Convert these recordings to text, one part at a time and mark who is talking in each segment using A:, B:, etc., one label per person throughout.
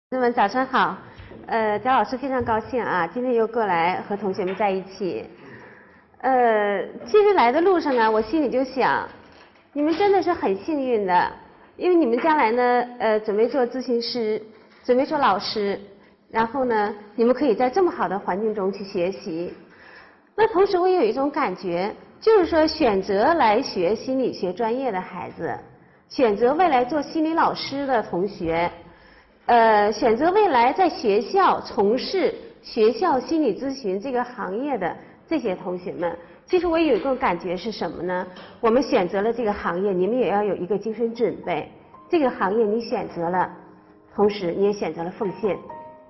A: 同学们早上好，贾老师非常高兴啊，今天又过来和同学们在一起。其实来的路上啊，我心里就想，你们真的是很幸运的，因为你们将来呢，准备做咨询师，准备做老师，然后呢，你们可以在这么好的环境中去学习。那同时我也有一种感觉，就是说选择来学心理学专业的孩子，选择未来做心理老师的同学。选择未来在学校从事学校心理咨询这个行业的这些同学们，其实我有一个感觉是什么呢？我们选择了这个行业，你们也要有一个精神准备。这个行业你选择了，同时你也选择了奉献。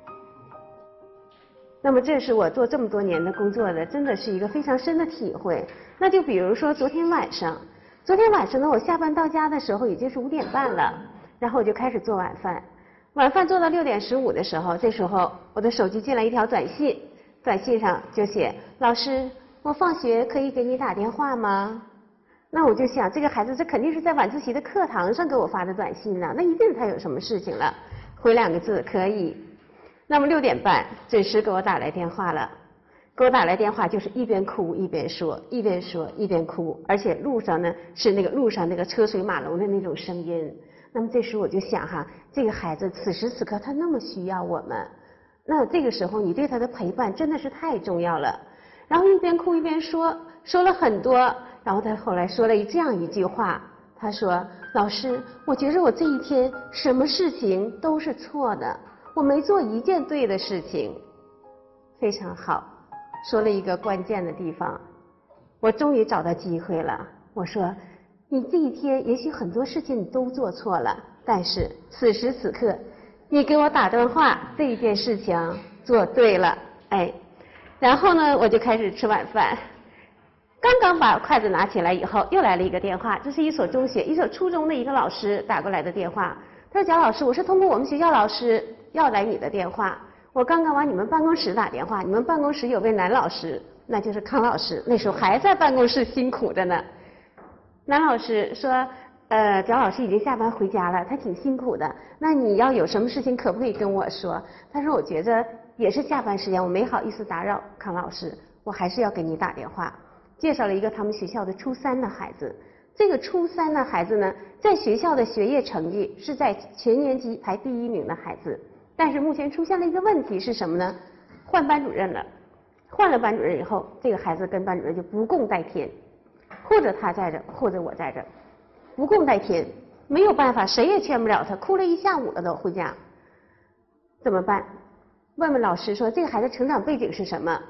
A: 那么这是我做这么多年的工作的，真的是一个非常深的体会。那就比如说昨天晚上呢，我下班到家的时候已经是5点半了，然后我就开始做晚饭。晚饭做到6点15的时候，这时候我的手机进来一条短信，短信上就写：老师，我放学可以给你打电话吗？那我就想，这个孩子这肯定是在晚自习的课堂上给我发的短信呢，那一定是他有什么事情了。回2个字，可以。那么6点半准时给我打来电话了，给我打来电话就是一边哭一边说，一边说一边哭，而且路上呢是路上那个车水马龙的那种声音。那么这时我就想哈，这个孩子此时此刻他那么需要我们，那这个时候你对他的陪伴真的是太重要了。然后一边哭一边说，说了很多，然后他后来说了这样一句话，他说：老师，我觉着我这一天什么事情都是错的，我没做一件对的事情。非常好，说了一个关键的地方，我终于找到机会了。我说，你这一天也许很多事情你都做错了，但是此时此刻你给我打电话这一件事情做对了。然后呢我就开始吃晚饭，刚刚把筷子拿起来以后，又来了一个电话，这是一所初中的一个老师打过来的电话。他说：贾老师，我是通过我们学校老师要来你的电话，我刚刚往你们办公室打电话，你们办公室有位男老师，那就是康老师，那时候还在办公室辛苦着呢。男老师说：贾老师已经下班回家了，他挺辛苦的，那你要有什么事情可不可以跟我说？他说：我觉着也是下班时间，我没好意思打扰康老师，我还是要给你打电话。介绍了一个他们学校的初3的孩子，这个初3的孩子呢，在学校的学业成绩是在全年级排第1名的孩子，但是目前出现了一个问题是什么呢？换班主任了，换了班主任以后，这个孩子跟班主任就不共戴天，或者他在这，或者我在这，不共戴天，没有办法，谁也劝不了他，哭了一下午了都回家，怎么办？问问老师说这个孩子成长背景是什么？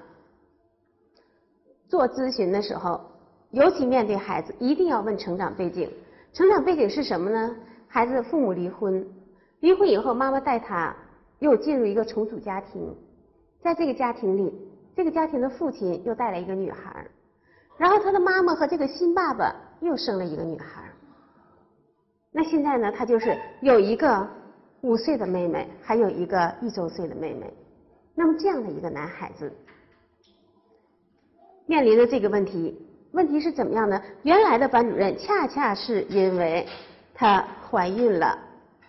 A: 做咨询的时候，尤其面对孩子，一定要问成长背景。成长背景是什么呢？孩子父母离婚，离婚以后妈妈带他又进入一个重组家庭，在这个家庭里，这个家庭的父亲又带来一个女孩，然后他的妈妈和这个新爸爸又生了一个女孩。那现在呢，他就是有一个5岁的妹妹，还有一个1周岁的妹妹。那么这样的一个男孩子面临的这个问题是怎么样呢？原来的班主任恰恰是因为她怀孕了，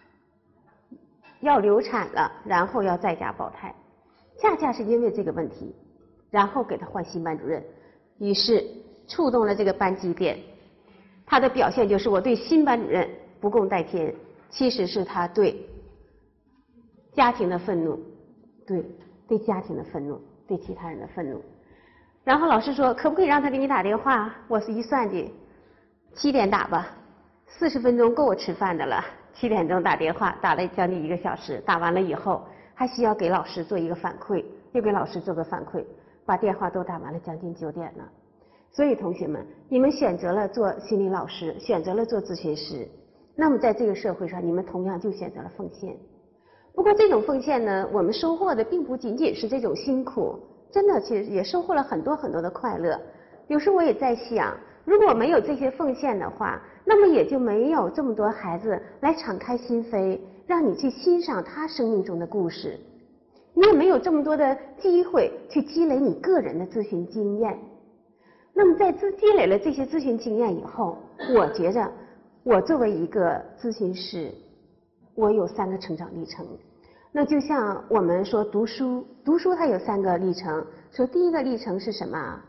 A: 要流产了，然后要在家保胎，恰恰是因为这个问题，然后给她换新班主任，于是触动了这个班级点。他的表现就是我对新班主任不共戴天，其实是他对家庭的愤怒，对家庭的愤怒，对其他人的愤怒。然后老师说可不可以让他给你打电话？我是一算计，7点打吧，40分钟够我吃饭的了。7点钟打电话，打了将近1个小时，打完了以后还需要给老师做一个反馈，又给老师做个反馈，把电话都打完了，将近9点了。所以同学们，你们选择了做心理老师，选择了做咨询师，那么在这个社会上，你们同样就选择了奉献。不过这种奉献呢，我们收获的并不仅仅是这种辛苦，真的其实也收获了很多很多的快乐。有时我也在想，如果没有这些奉献的话，那么也就没有这么多孩子来敞开心扉，让你去欣赏他生命中的故事，你也没有这么多的机会去积累你个人的咨询经验。那么在积累了这些咨询经验以后，我觉着我作为一个咨询师，我有3个成长历程。 那就像我们说读书，读书它有3个历程，说第一个历程是什么？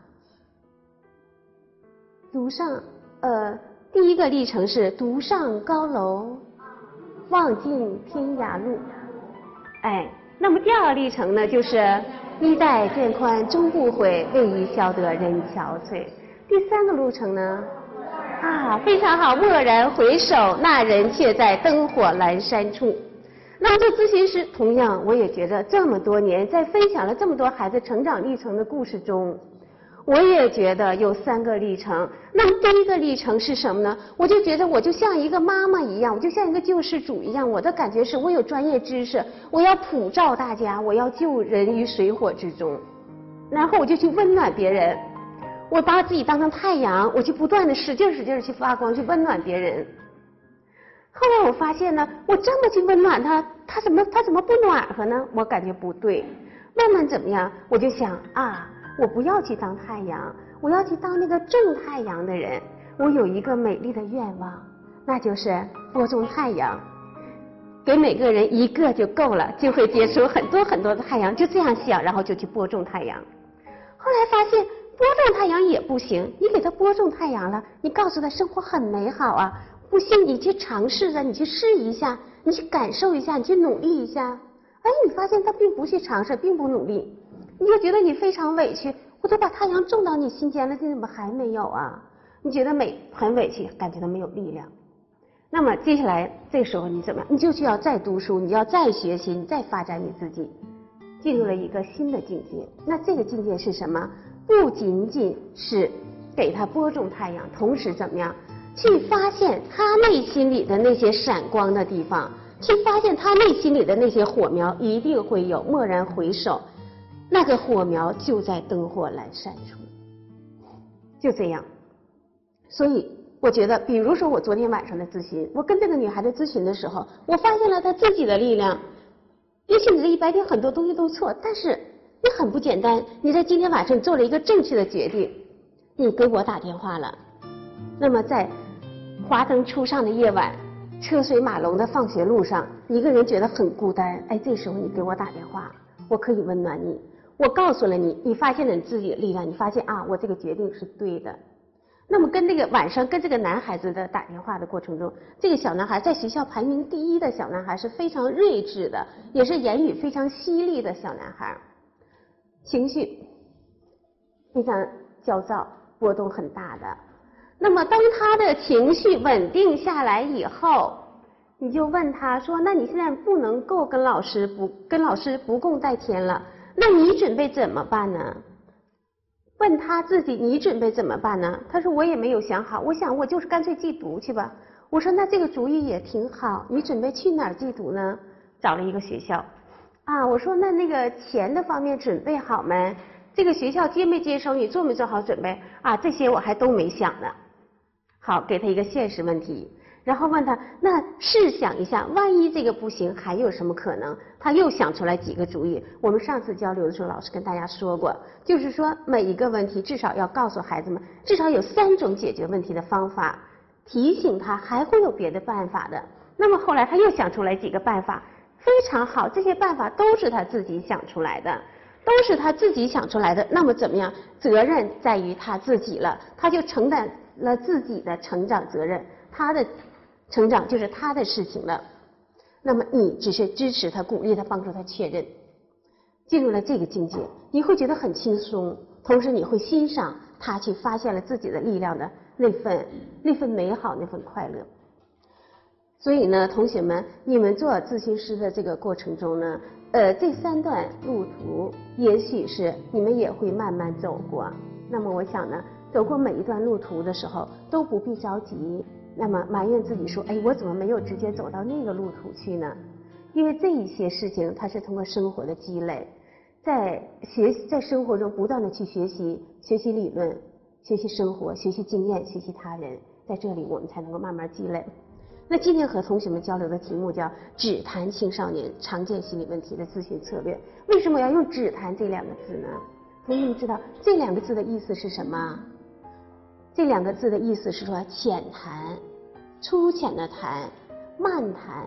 A: 第一个历程是独上高楼，望尽天涯路。那么第2个历程呢，就是衣带渐宽终不悔，为伊消得人憔悴。第3个路程呢，非常好，蓦然回首，那人却在灯火阑珊处。那么做咨询师，同样我也觉得这么多年，在分享了这么多孩子成长历程的故事中，我也觉得有3个历程。那么第一个历程是什么呢？我就觉得我就像一个妈妈一样，我就像一个救世主一样，我的感觉是我有专业知识，我要普照大家，我要救人于水火之中，然后我就去温暖别人，我把自己当成太阳，我去不断的使劲去发光，去温暖别人。后来我发现呢，我这么去温暖他怎么不暖和呢？我感觉不对。慢慢怎么样？我就想我不要去当太阳，我要去当那个正太阳的人。我有一个美丽的愿望，那就是播种太阳，给每个人1个就够了，就会结出很多很多的太阳。就这样想，然后就去播种太阳。后来发现播种太阳也不行，你给他播种太阳了，你告诉他生活很美好啊，不信你去尝试着，你去试一下，你去感受一下，你去努力一下。你发现他并不去尝试，并不努力，你就觉得你非常委屈，我都把太阳种到你心间了，你怎么还没有啊？你觉得很委屈，感觉到没有力量。那么接下来这时候你怎么？你就需要再读书，你要再学习，你再发展你自己，进入了一个新的境界。那这个境界是什么？不仅仅是给他播种太阳，同时怎么样去发现他内心里的那些闪光的地方，去发现他内心里的那些火苗，一定会有。蓦然回首，那个火苗就在灯火阑珊处。就这样。所以我觉得，比如说我昨天晚上的咨询，我跟这个女孩子咨询的时候，我发现了她自己的力量。也许你这一白天很多东西都错，但是你很不简单，你在今天晚上做了一个正确的决定，你给我打电话了。那么在华灯初上的夜晚，车水马龙的放学路上，一个人觉得很孤单，这时候你给我打电话，我可以温暖你，我告诉了你，你发现了你自己的力量，你发现我这个决定是对的。那么跟这个晚上跟这个男孩子的打电话的过程中，这个小男孩在学校排名第1的小男孩，是非常睿智的，也是言语非常犀利的小男孩，情绪非常焦躁，波动很大的。那么当他的情绪稳定下来以后，你就问他说，那你现在不能够跟老师不共戴天了，那你准备怎么办呢？问他自己，你准备怎么办呢？他说我也没有想好，我想我就是干脆寄读去吧。我说那这个主意也挺好，你准备去哪儿寄读呢？找了一个学校。我说那个钱的方面准备好没？这个学校接没接收，你做没做好准备？这些我还都没想呢。好，给他一个现实问题。然后问他，那试想一下，万一这个不行，还有什么可能？他又想出来几个主意。我们上次交流的时候，老师跟大家说过，就是说每一个问题至少要告诉孩子们，至少有3种解决问题的方法，提醒他还会有别的办法的。那么后来他又想出来几个办法，非常好，这些办法都是他自己想出来的，那么怎么样？责任在于他自己了，他就承担了自己的成长责任，他的成长就是他的事情了。那么你只是支持他，鼓励他，帮助他确认。进入了这个境界，你会觉得很轻松，同时你会欣赏他去发现了自己的力量的那份美好，那份快乐。所以呢，同学们，你们做咨询师的这个过程中呢，这3段路途，也许是你们也会慢慢走过。那么我想呢，走过每一段路途的时候，都不必着急，那么埋怨自己说，我怎么没有直接走到那个路途去呢？因为这一些事情，它是通过生活的积累，在生活中不断的去学习理论，学习生活，学习经验，学习他人，在这里我们才能够慢慢积累。那今天和同学们交流的题目叫只谈青少年常见心理问题的咨询策略。为什么要用只谈这2个字呢？同学们知道这2个字的意思是什么？这2个字的意思是说浅谈，粗浅的谈，漫谈，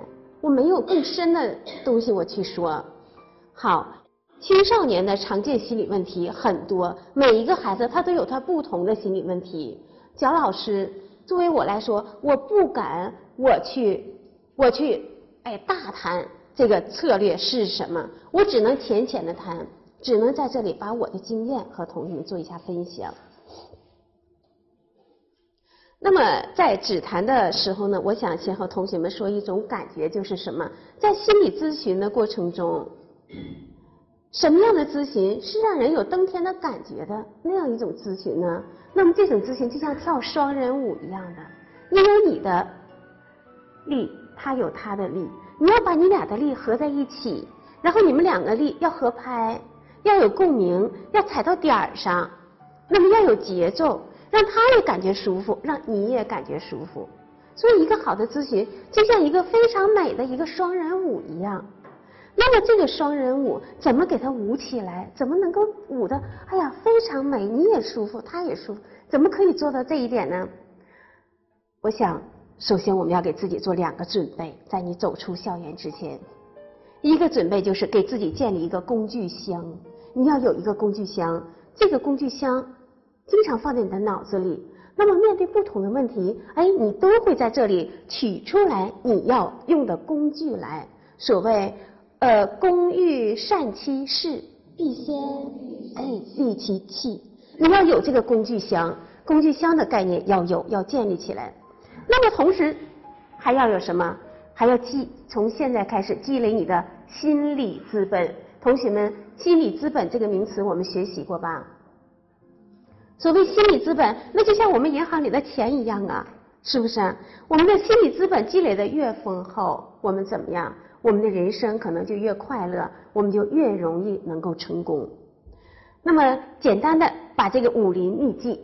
A: 我没有更深的东西我去说。好，青少年的常见心理问题很多，每一个孩子他都有他不同的心理问题。贾老师，作为我来说，我不敢我去大谈这个策略是什么，我只能浅浅的谈，只能在这里把我的经验和同学们做一下分享。那么在指谈的时候呢，我想先和同学们说一种感觉，就是什么？在心理咨询的过程中，什么样的咨询是让人有登天的感觉的那样一种咨询呢？那么这种咨询就像跳双人舞一样的，你有你的力，他有他的力，你要把你俩的力合在一起，然后你们两个力要合拍，要有共鸣，要踩到点儿上，那么要有节奏，让他也感觉舒服，让你也感觉舒服。所以一个好的咨询就像一个非常美的一个双人舞一样。那么这个双人舞怎么给它舞起来？怎么能够舞得非常美，你也舒服，他也舒服？怎么可以做到这一点呢？我想首先我们要给自己做2个准备，在你走出校园之前。一个准备就是给自己建立一个工具箱，你要有一个工具箱，这个工具箱经常放在你的脑子里，那么面对不同的问题，你都会在这里取出来你要用的工具来。所谓工欲善其事，必先利其器。你要有这个工具箱，工具箱的概念要建立起来。那么同时还要有什么？还要从现在开始积累你的心理资本。同学们，心理资本这个名词我们学习过吧？所谓心理资本，那就像我们银行里的钱一样啊，是不是？我们的心理资本积累的越丰厚，我们怎么样？我们的人生可能就越快乐，我们就越容易能够成功。那么简单的把这个武林秘籍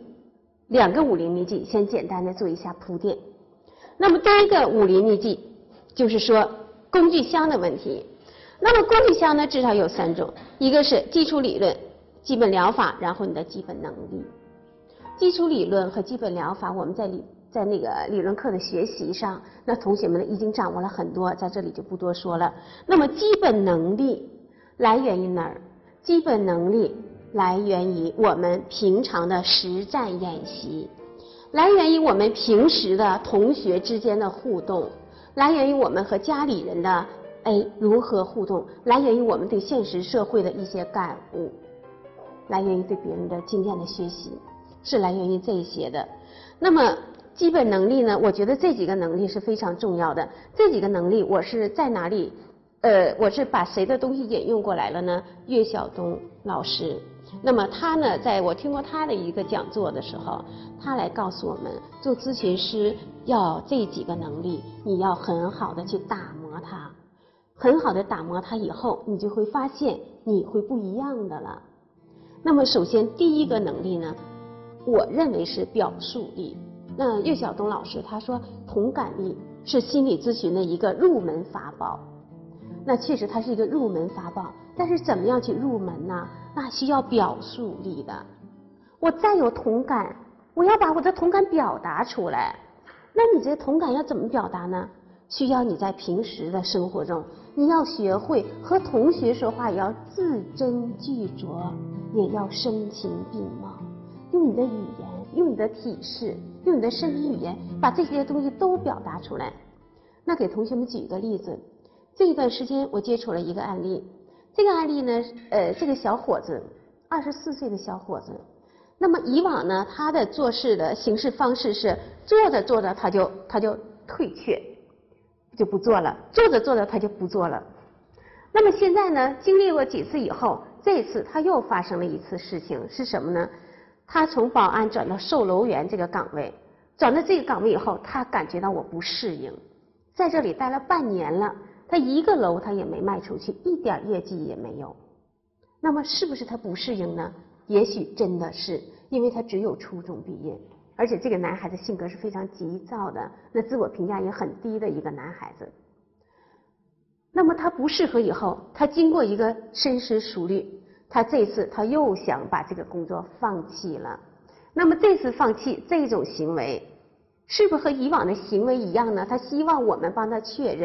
A: ，2个武林秘籍先简单的做一下铺垫。那么第一个武林秘籍就是说工具箱的问题。那么工具箱呢，至少有3种，一个是基础理论、基本疗法，然后你的基本能力。基础理论和基本疗法，我们在那个理论课的学习上，那同学们已经掌握了很多，在这里就不多说了。那么基本能力来源于哪儿？基本能力来源于我们平常的实战演习，来源于我们平时的同学之间的互动，来源于我们和家里人的如何互动，来源于我们对现实社会的一些感悟，来源于对别人的经验的学习，是来源于这些的。那么基本能力呢，我觉得这几个能力是非常重要的。这几个能力我是在哪里我是把谁的东西引用过来了呢？岳晓东老师。那么他呢，在我听过他的一个讲座的时候，他来告诉我们，做咨询师要这几个能力，你要很好的去打磨它，很好的打磨它以后，你就会发现你会不一样的了。那么首先第一个能力呢，我认为是表述力。那岳晓东老师他说，同感力是心理咨询的一个入门法宝。那确实它是一个入门法宝，但是怎么样去入门呢？那需要表述力的。我再有同感，我要把我的同感表达出来。那你这同感要怎么表达呢？需要你在平时的生活中，你要学会和同学说话，也要字斟句酌，也要声情并茂，用你的语言，用你的体式，用你的身体语言，把这些东西都表达出来。那给同学们举一个例子。这一段时间我接触了一个案例，这个案例呢，这个小伙子，24岁的小伙子，那么以往呢，他的做事的行事方式是做着做着他就退却，就不做了，做着做着他就不做了。那么现在呢，经历过几次以后，这次他又发生了一次事情，是什么呢？他从保安转到售楼员这个岗位，转到这个岗位以后，他感觉到我不适应，在这里待了半年了。他一个楼他也没卖出去，一点业绩也没有。那么是不是他不适应呢？也许真的是，因为他只有初中毕业，而且这个男孩子性格是非常急躁的，那自我评价也很低的一个男孩子。那么他不适合以后，他经过一个深思熟虑，他这次他又想把这个工作放弃了。那么这次放弃这种行为，是不是和以往的行为一样呢？他希望我们帮他确认，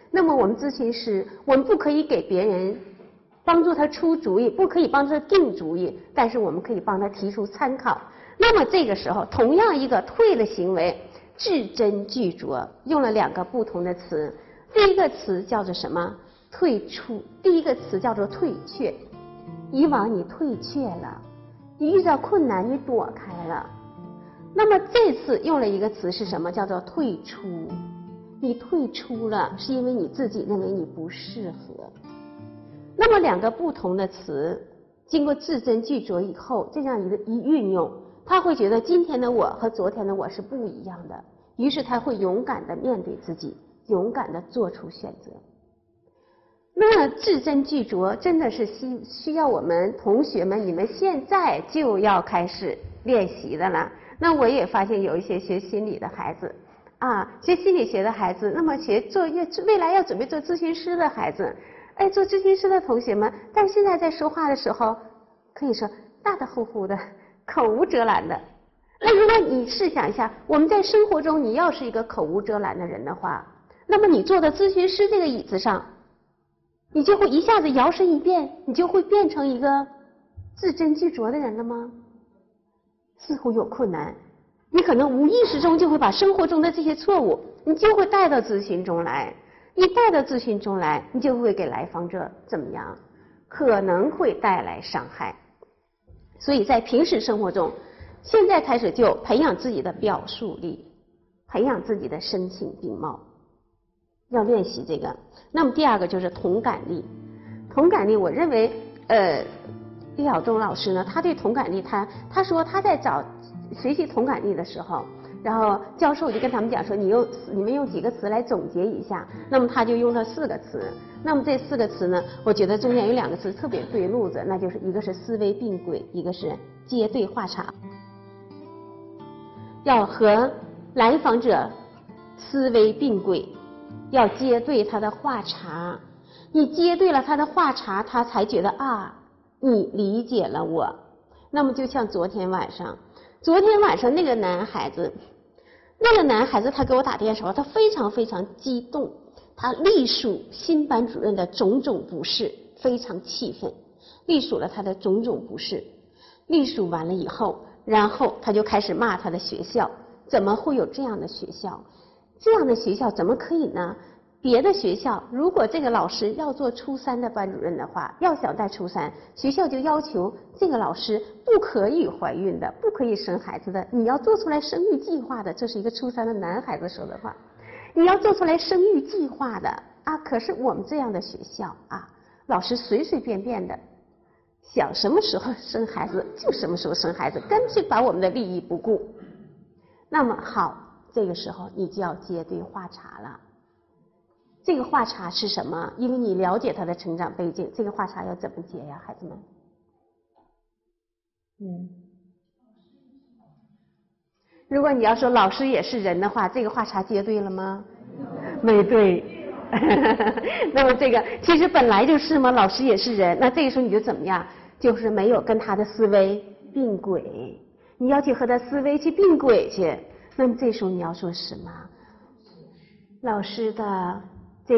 A: 那么我们咨询师，我们不可以给别人帮助他出主意，不可以帮他定主意，但是我们可以帮他提出参考。那么这个时候，同样一个退的行为，字斟句酌，用了2个不同的词。第一个词叫做什么？退出。第一个词叫做退却。以往你退却了，你遇到困难你躲开了。那么这次用了一个词是什么？叫做退出。你退出了，是因为你自己认为你不适合。那么2个不同的词，经过字斟句酌以后，这样一运用，他会觉得今天的我和昨天的我是不一样的，于是他会勇敢地面对自己，勇敢地做出选择。那么字斟句酌真的是需要我们同学们，你们现在就要开始练习的了。那我也发现有一些学心理的孩子啊，学心理学的孩子，那么未来要准备做咨询师的孩子，哎，做咨询师的同学们，但现在在说话的时候，可以说大大呼呼的，口无遮拦的。那如果你试想一下，我们在生活中你要是一个口无遮拦的人的话，那么你坐在咨询师这个椅子上，你就会一下子摇身一变，你就会变成一个字斟句酌的人了吗？似乎有困难。你可能无意识中就会把生活中的这些错误，你就会带到咨询中来。一带到咨询中来，你就会给来访者怎么样？可能会带来伤害。所以在平时生活中，现在开始就培养自己的表述力，培养自己的声情并茂，要练习这个。那么第2个就是同感力。同感力，我认为李晓东老师呢，他对同感力，他说他在学习同感力的时候，然后教授就跟他们讲说，你们用几个词来总结一下。那么他就用了4个词。那么这4个词呢，我觉得中间有2个词特别对路子，那就是一个是思维并轨，一个是接对话茬。要和来访者思维并轨，要接对他的话茬。你接对了他的话茬，他才觉得啊，你理解了我。那么就像昨天晚上那个男孩子他给我打电话，他非常非常激动，他历数新班主任的种种不是，非常气愤，历数了他的种种不是。历数完了以后，然后他就开始骂他的学校，怎么会有这样的学校？这样的学校怎么可以呢？别的学校如果这个老师要做初3的班主任的话，要想带初3，学校就要求这个老师不可以怀孕的，不可以生孩子的，你要做出来生育计划的。这是一个初3的男孩子说的话，你要做出来生育计划的啊。可是我们这样的学校啊，老师随随便便的想什么时候生孩子就什么时候生孩子，干脆把我们的利益不顾。那么好，这个时候你就要接对话茬了。这个话茬是什么？因为你了解他的成长背景，这个话茬要怎么接呀，孩子们？如果你要说老师也是人的话，这个话茬接对了吗？没对。那么这个其实本来就是嘛，老师也是人，那这个时候你就怎么样？就是没有跟他的思维并轨，你要去和他思维去并轨去。那么这时候你要说什么？老师的这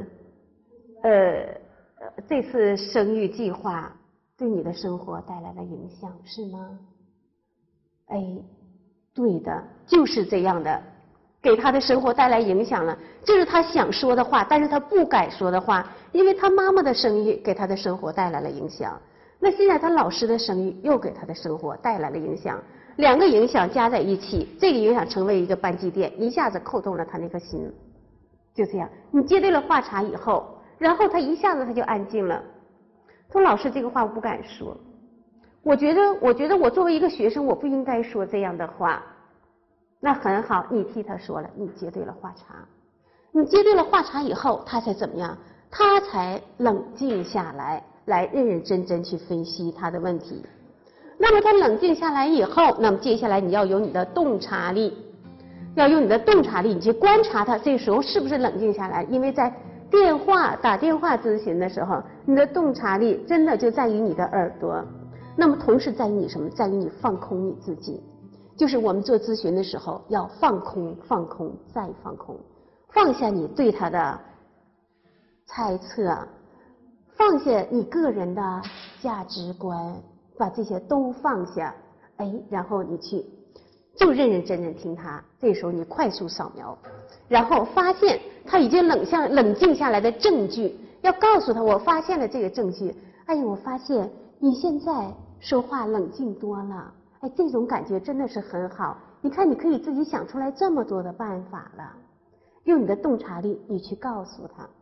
A: 次生育计划对你的生活带来了影响，是吗？哎，对的，就是这样的，给他的生活带来影响了。这是他想说的话，但是他不敢说的话，因为他妈妈的生育给他的生活带来了影响。那现在他老师的生育又给他的生活带来了影响，2个影响加在一起，这个影响成为一个扳机点，一下子扣动了他那颗心。就这样，你接对了话茬以后，然后他一下子他就安静了。他说：“老师，这个话我不敢说，我觉得我作为一个学生，我不应该说这样的话。”那很好，你替他说了，你接对了话茬。你接对了话茬以后，他才怎么样？他才冷静下来，来认认真真去分析他的问题。那么他冷静下来以后，那么接下来你要有你的洞察力。要用你的洞察力，你去观察他这时候是不是冷静下来。因为在打电话咨询的时候，你的洞察力真的就在于你的耳朵，那么同时在于你什么？在于你放空你自己。就是我们做咨询的时候要放空，放空再放空，放下你对他的猜测，放下你个人的价值观，把这些都放下，然后你去就认认真真听他。这时候你快速扫描，然后发现他已经冷静下来的证据，要告诉他我发现了这个证据。我发现你现在说话冷静多了，这种感觉真的是很好。你看你可以自己想出来这么多的办法了，用你的洞察力你去告诉他。